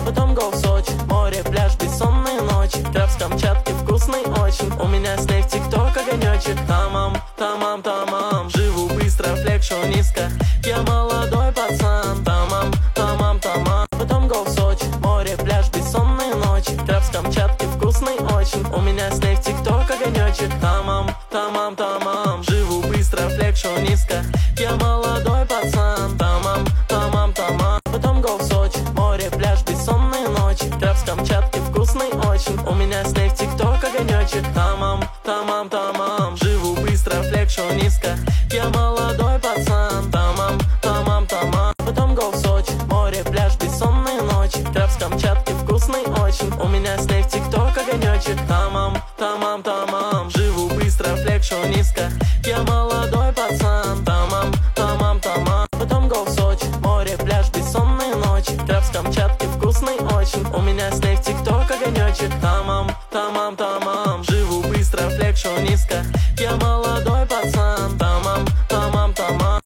потом гол в Сочи. Море, пляж, бессонные ночи. Краб с Камчатки вкусный очень. У меня с ней в ТикТок огонечек. Тамам, тамам, тамам. Живу быстро, флекшу низко. Я молодой пацан. Тамам, тамам, тамам. Потом гол в Сочи. Море, пляж, бессонные ночи. Краб с Камчатки вкусный очень. У меня с ней в ТикТок огонечек. Тамам, тамам, тамам. Живу быстро, флекшу низко. Я молодой пацан. Тамам, тамам, тамам. Потом гол в Сочи. Море, пляж, бессонные ночи. Краб с Камчатки вкусный очень. У меня с ней в ТикТок огонечек. Тамам, тамам, тамам. Живу быстро, флекшу низко. Я молодой пацан. Тамам, тамам, тамам. Потом гол в Сочи. Море, пляж, бессонные ночи. Краб с Камчатки вкусный очень. У меня с ней в ТикТок огонечек. Тамам, тамам, тамам. Живу быстро, флекшу низко. Я молодой пацан. Тамам, тамам, тамам. Потом гол в Сочи. Море, пляж, бессонные ночи. Краб с Камчатки вкусный очень. У меня с ней в ТикТок огонечек. Тамам.